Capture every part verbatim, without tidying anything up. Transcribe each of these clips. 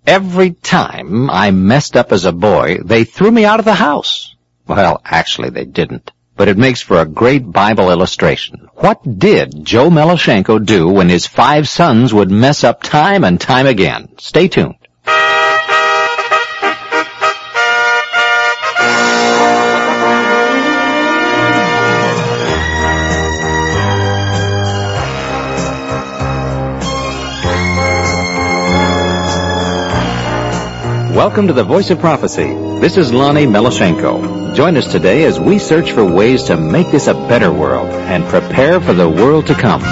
Every time I messed up as a boy, they threw me out of the house. Well, actually they didn't, but it makes for a great Bible illustration. What did Joe Melashenko do when his five sons would mess up time and time again? Stay tuned. Welcome to the Voice of Prophecy. This is Lonnie Melashenko. Join us today as we search for ways to make this a better world and prepare for the world to come.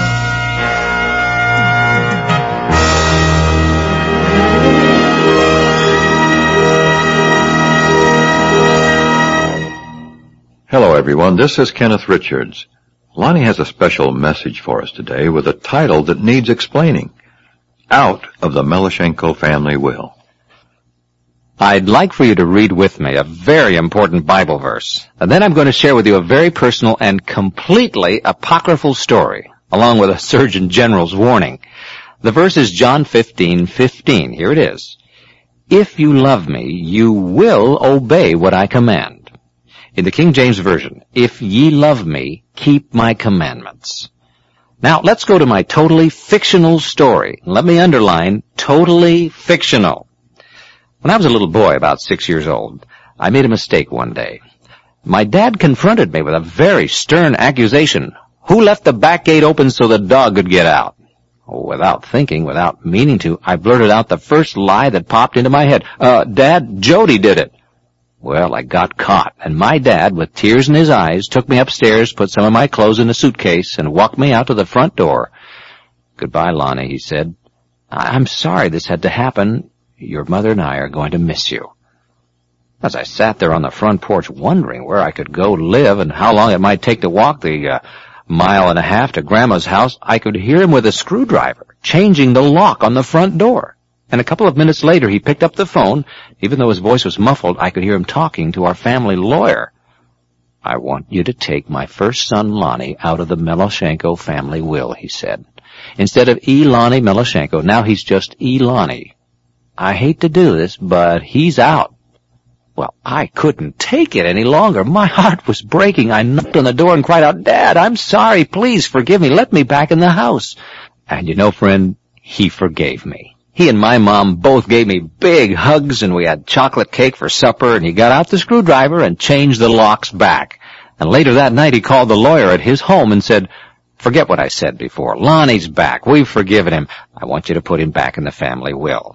Hello everyone, this is Kenneth Richards. Lonnie has a special message for us today with a title that needs explaining. Out of the Melashenko Family Will. I'd like for you to read with me a very important Bible verse, and then I'm going to share with you a very personal and completely apocryphal story, along with a Surgeon General's warning. The verse is John fifteen fifteen. Here it is. If you love me, you will obey what I command. In the King James Version, if ye love me, keep my commandments. Now, let's go to my totally fictional story. Let me underline, totally fictional. When I was a little boy, about six years old, I made a mistake one day. My dad confronted me with a very stern accusation. Who left the back gate open so the dog could get out? Oh, without thinking, without meaning to, I blurted out the first lie that popped into my head. Uh, Dad, Jody did it. Well, I got caught, and my dad, with tears in his eyes, took me upstairs, put some of my clothes in a suitcase, and walked me out to the front door. Goodbye, Lonnie, he said. I'm sorry this had to happen. Your mother and I are going to miss you. As I sat there on the front porch wondering where I could go live and how long it might take to walk the uh, mile and a half to Grandma's house, I could hear him with a screwdriver changing the lock on the front door. And a couple of minutes later he picked up the phone. Even though his voice was muffled, I could hear him talking to our family lawyer. I want you to take my first son Lonnie out of the Melashenko family will, he said. Instead of E. Lonnie Melashenko, now he's just E. Lonnie. I hate to do this, but he's out. Well, I couldn't take it any longer. My heart was breaking. I knocked on the door and cried out, Dad, I'm sorry. Please forgive me. Let me back in the house. And you know, friend, he forgave me. He and my mom both gave me big hugs, and we had chocolate cake for supper, and he got out the screwdriver and changed the locks back. And later that night he called the lawyer at his home and said, forget what I said before. Lonnie's back. We've forgiven him. I want you to put him back in the family will.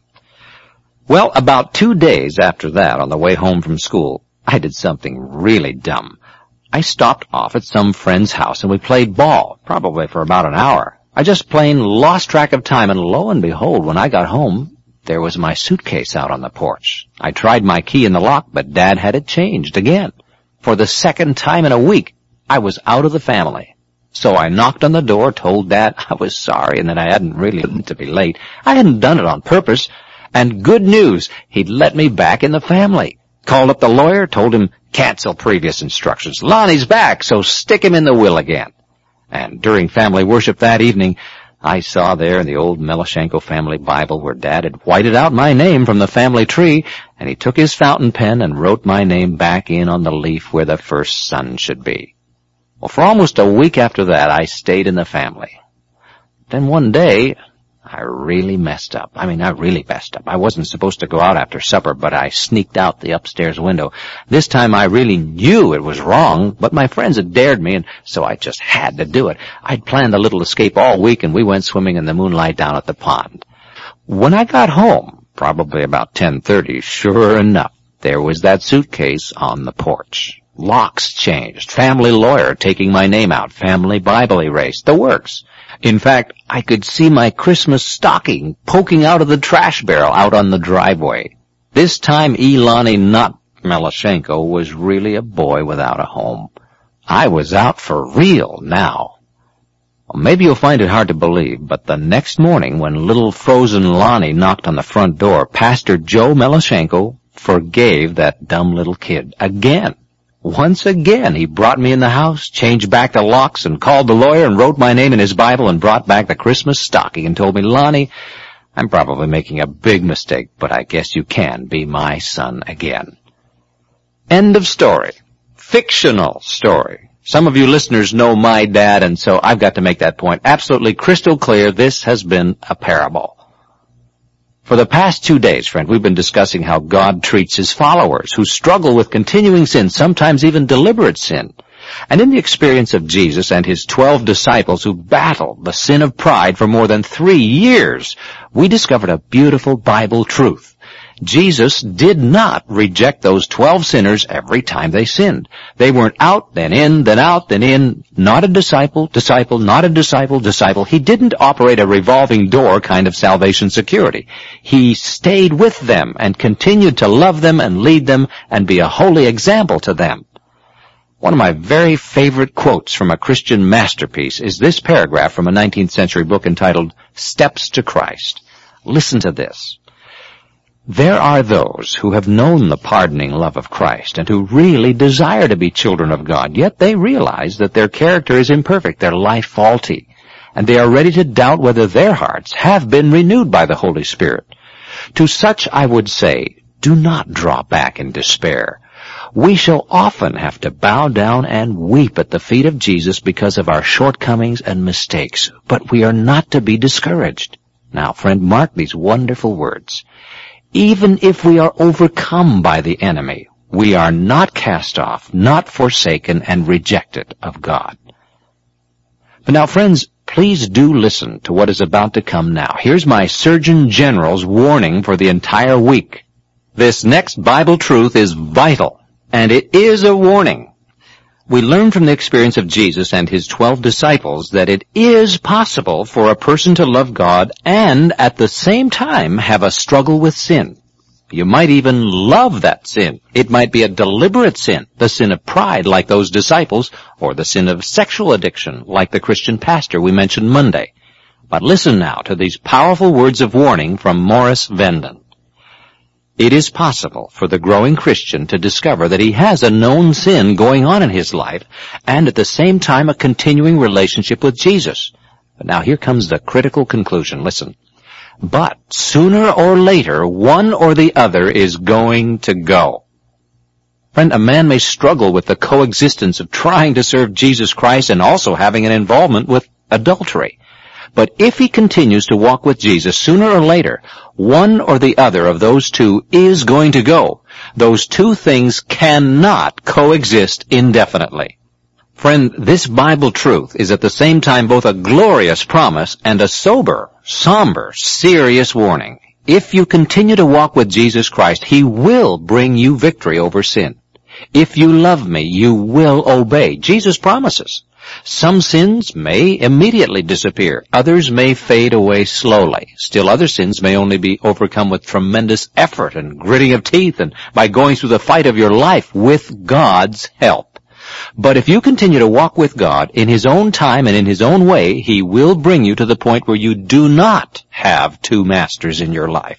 Well, about two days after that, on the way home from school, I did something really dumb. I stopped off at some friend's house and we played ball, probably for about an hour. I just plain lost track of time, and lo and behold, when I got home, there was my suitcase out on the porch. I tried my key in the lock, but Dad had it changed again. For the second time in a week, I was out of the family. So I knocked on the door, told Dad I was sorry and that I hadn't really meant to be late. I hadn't done it on purpose. And good news, he'd let me back in the family. Called up the lawyer, told him, cancel previous instructions. Lonnie's back, so stick him in the will again. And during family worship that evening, I saw there in the old Melashenko family Bible where Dad had whited out my name from the family tree, and he took his fountain pen and wrote my name back in on the leaf where the first son should be. Well, for almost a week after that, I stayed in the family. Then one day, I really messed up. I mean, I really messed up. I wasn't supposed to go out after supper, but I sneaked out the upstairs window. This time I really knew it was wrong, but my friends had dared me, and so I just had to do it. I'd planned a little escape all week, and we went swimming in the moonlight down at the pond. When I got home, probably about ten thirty, sure enough, there was that suitcase on the porch. Locks changed, family lawyer taking my name out, family Bible erased, the works. In fact, I could see my Christmas stocking poking out of the trash barrel out on the driveway. This time, E. Lonnie, not Melashenko, was really a boy without a home. I was out for real now. Well, maybe you'll find it hard to believe, but the next morning when little frozen Lonnie knocked on the front door, Pastor Joe Melashenko forgave that dumb little kid again. Once again, he brought me in the house, changed back the locks, and called the lawyer and wrote my name in his Bible and brought back the Christmas stocking and told me, Lonnie, I'm probably making a big mistake, but I guess you can be my son again. End of story. Fictional story. Some of you listeners know my dad, and so I've got to make that point absolutely crystal clear. This has been a parable. For the past two days, friend, we've been discussing how God treats his followers who struggle with continuing sin, sometimes even deliberate sin. And in the experience of Jesus and his twelve disciples who battled the sin of pride for more than three years, we discovered a beautiful Bible truth. Jesus did not reject those twelve sinners every time they sinned. They weren't out, then in, then out, then in. Not a disciple, disciple, not a disciple, disciple. He didn't operate a revolving door kind of salvation security. He stayed with them and continued to love them and lead them and be a holy example to them. One of my very favorite quotes from a Christian masterpiece is this paragraph from a nineteenth century book entitled Steps to Christ. Listen to this. There are those who have known the pardoning love of Christ and who really desire to be children of God, yet they realize that their character is imperfect, their life faulty, and they are ready to doubt whether their hearts have been renewed by the Holy Spirit. To such I would say, do not draw back in despair. We shall often have to bow down and weep at the feet of Jesus because of our shortcomings and mistakes, but we are not to be discouraged. Now, friend, mark these wonderful words. Even if we are overcome by the enemy, we are not cast off, not forsaken, and rejected of God. But now, friends, please do listen to what is about to come now. Here's my Surgeon General's warning for the entire week. This next Bible truth is vital, and it is a warning. We learn from the experience of Jesus and his twelve disciples that it is possible for a person to love God and at the same time have a struggle with sin. You might even love that sin. It might be a deliberate sin, the sin of pride like those disciples, or the sin of sexual addiction like the Christian pastor we mentioned Monday. But listen now to these powerful words of warning from Morris Venden. It is possible for the growing Christian to discover that he has a known sin going on in his life and at the same time a continuing relationship with Jesus. But now here comes the critical conclusion. Listen. But sooner or later, one or the other is going to go. Friend, a man may struggle with the coexistence of trying to serve Jesus Christ and also having an involvement with adultery. But if he continues to walk with Jesus, sooner or later, one or the other of those two is going to go. Those two things cannot coexist indefinitely. Friend, this Bible truth is at the same time both a glorious promise and a sober, somber, serious warning. If you continue to walk with Jesus Christ, he will bring you victory over sin. If you love me, you will obey. Jesus promises. Some sins may immediately disappear. Others may fade away slowly. Still other sins may only be overcome with tremendous effort and gritting of teeth and by going through the fight of your life with God's help. But if you continue to walk with God in his own time and in his own way, he will bring you to the point where you do not have two masters in your life.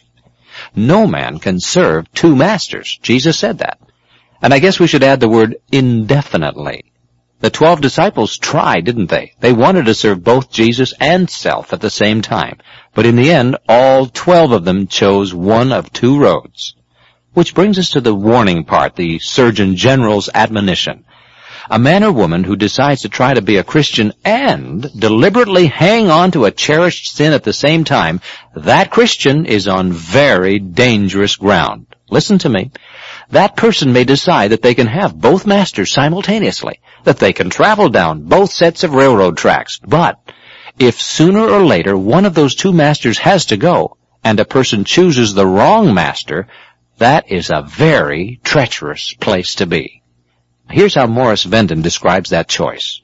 No man can serve two masters. Jesus said that. And I guess we should add the word indefinitely. The twelve disciples tried, didn't they? They wanted to serve both Jesus and self at the same time. But in the end, all twelve of them chose one of two roads. Which brings us to the warning part, the Surgeon General's admonition. A man or woman who decides to try to be a Christian and deliberately hang on to a cherished sin at the same time, that Christian is on very dangerous ground. Listen to me. That person may decide that they can have both masters simultaneously, that they can travel down both sets of railroad tracks. But if sooner or later one of those two masters has to go, and a person chooses the wrong master, that is a very treacherous place to be. Here's how Morris Venden describes that choice.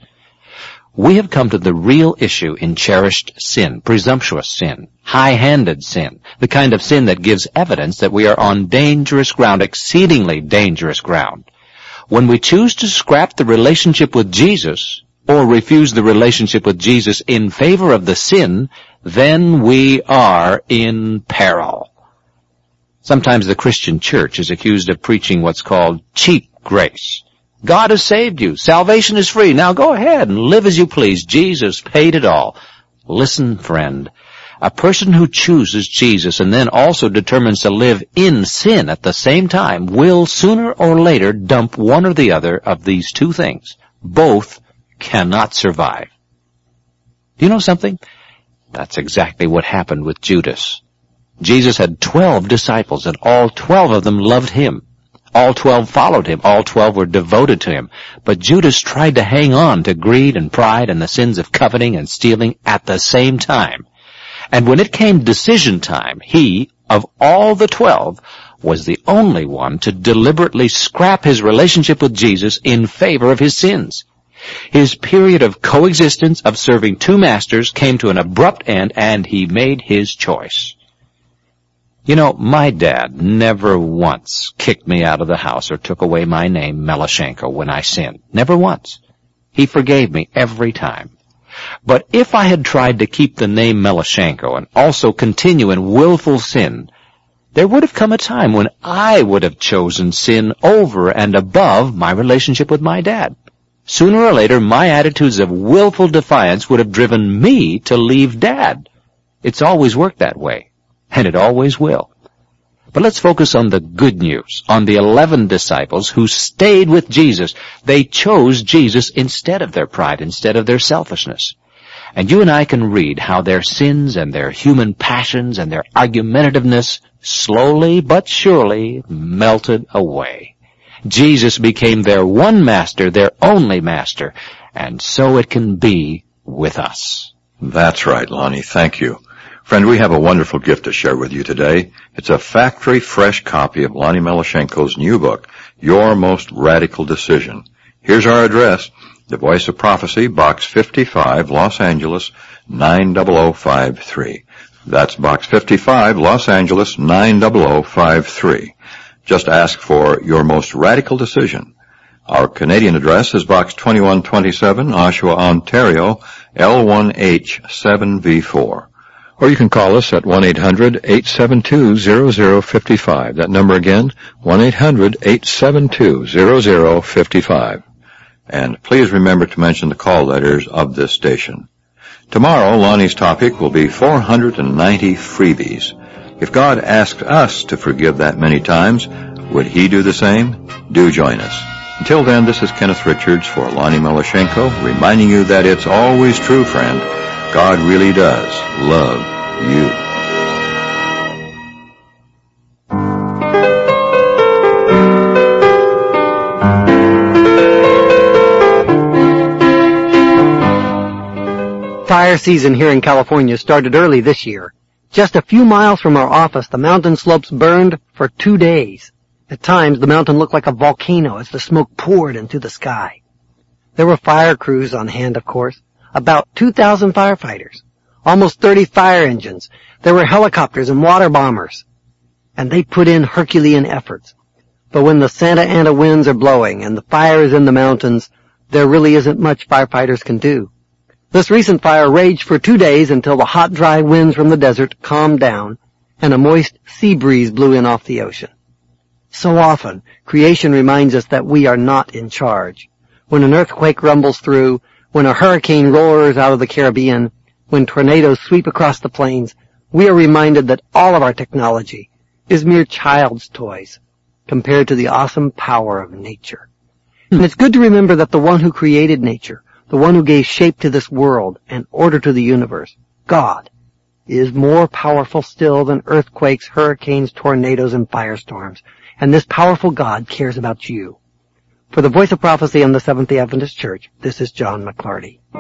We have come to the real issue in cherished sin, presumptuous sin, high-handed sin, the kind of sin that gives evidence that we are on dangerous ground, exceedingly dangerous ground. When we choose to scrap the relationship with Jesus, or refuse the relationship with Jesus in favor of the sin, then we are in peril. Sometimes the Christian church is accused of preaching what's called cheap grace. God has saved you. Salvation is free. Now go ahead and live as you please. Jesus paid it all. Listen, friend, A person who chooses Jesus and then also determines to live in sin at the same time will sooner or later dump one or the other of these two things. Both cannot survive. Do you know something? That's exactly what happened with Judas. Jesus had twelve disciples, and all twelve of them loved him. All twelve followed him. All twelve were devoted to him. But Judas tried to hang on to greed and pride and the sins of coveting and stealing at the same time. And when it came decision time, he, of all the twelve, was the only one to deliberately scrap his relationship with Jesus in favor of his sins. His period of coexistence of serving two masters came to an abrupt end, and he made his choice. You know, my dad never once kicked me out of the house or took away my name, Melashenko, when I sinned. Never once. He forgave me every time. But if I had tried to keep the name Melashenko and also continue in willful sin, there would have come a time when I would have chosen sin over and above my relationship with my dad. Sooner or later, my attitudes of willful defiance would have driven me to leave Dad. It's always worked that way, and it always will. But let's focus on the good news, on the eleven disciples who stayed with Jesus. They chose Jesus instead of their pride, instead of their selfishness. And you and I can read how their sins and their human passions and their argumentativeness slowly but surely melted away. Jesus became their one master, their only master, and so it can be with us. That's right, Lonnie. Thank you. Friend, we have a wonderful gift to share with you today. It's a factory-fresh copy of Lonnie Melashenko's new book, Your Most Radical Decision. Here's our address, The Voice of Prophecy, Box fifty-five, Los Angeles, nine zero zero five three. That's Box fifty-five, Los Angeles, nine zero zero five three. Just ask for Your Most Radical Decision. Our Canadian address is Box twenty-one twenty-seven, Oshawa, Ontario, L one H seven V four. Or you can call us at one eight hundred, eight seven two, zero zero five five. That number again, one eight hundred, eight seven two, zero zero five five. And please remember to mention the call letters of this station. Tomorrow, Lonnie's topic will be four hundred ninety freebies. If God asks us to forgive that many times, would He do the same? Do join us. Until then, this is Kenneth Richards for Lonnie Melashenko, reminding you that it's always true, friend. God really does love you. Fire season here in California started early this year. Just a few miles from our office, the mountain slopes burned for two days. At times, the mountain looked like a volcano as the smoke poured into the sky. There were fire crews on hand, of course, about two thousand firefighters, almost thirty fire engines. There were helicopters and water bombers, and they put in Herculean efforts. But when the Santa Ana winds are blowing and the fire is in the mountains, there really isn't much firefighters can do. This recent fire raged for two days until the hot, dry winds from the desert calmed down and a moist sea breeze blew in off the ocean. So often, creation reminds us that we are not in charge. When an earthquake rumbles through, when a hurricane roars out of the Caribbean, when tornadoes sweep across the plains, we are reminded that all of our technology is mere child's toys compared to the awesome power of nature. And it's good to remember that the one who created nature, the one who gave shape to this world and order to the universe, God, is more powerful still than earthquakes, hurricanes, tornadoes, and firestorms. And this powerful God cares about you. For the Voice of Prophecy on the Seventh-day Adventist Church, this is John McClarty.